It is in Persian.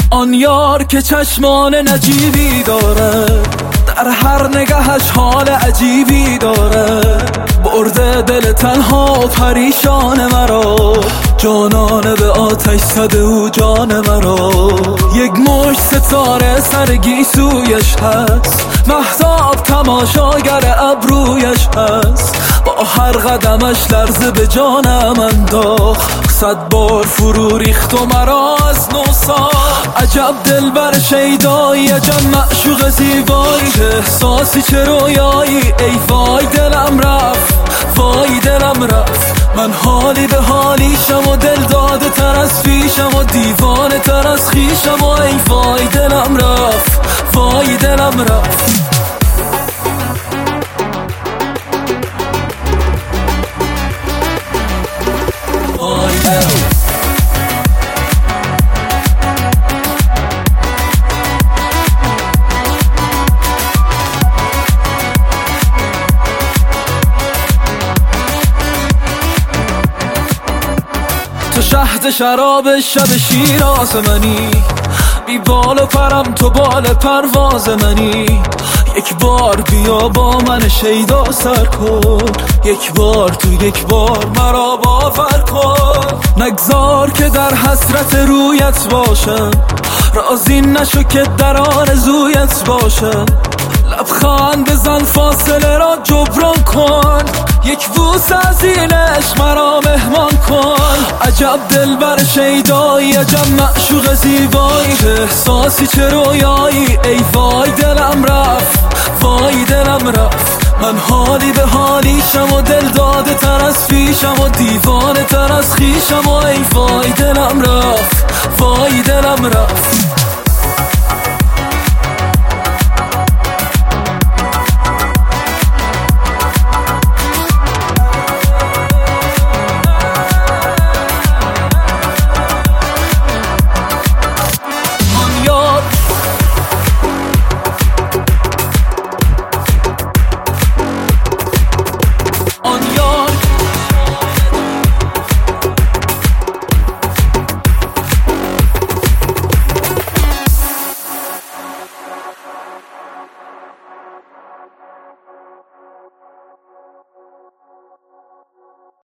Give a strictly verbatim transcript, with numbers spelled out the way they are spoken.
آن یار که چشمان نجیبی داره، در هر نگهش حال عجیبی داره، برده دل تنها و پریشان مرا، جانانه به آتش زده او جان مرا. یک مشت ستاره سر گیسویش هست، مهتاب تماشاگر ابرویش هست، با هر قدمش لرزه به جانم انداخت، صد بار فرو ریخت و مرا از نو ساخت. عجب دلبر شیدایی، عجب معشوق زیبایی، چه احساسی چه رویایی، ای وای دلم رفت، وای دلم رفت. من حالی به حالیشم و دل داده تر از پیشم و دیوانه تر از خیشم و ای وای دلم رفت، وای دلم رفت. وای دلم تو شهد شراب شب شیراز منی، بی بال و پرم تو بال پرواز منی. یک بار بیا با من شیدا سر کن، یک بار تو یک بار مرا باور کن. نگذار که در حسرت رویت باشم، راضی نشو که در آرزویت باشم. لبخند بزن فاصله را جبران کن، یک بوس از این عشق مرا مهمان کن. عجب دلبر شیدایی، عجب معشوق زیبایی، چه احساسی چه رویایی، ای وای دلم رفت، وای دلم رفت. من حالی به حالیشم و دل داده تر از پیشم و دیوانه تر از خیشم و ای وای دلم رفت، وای دلم رفت.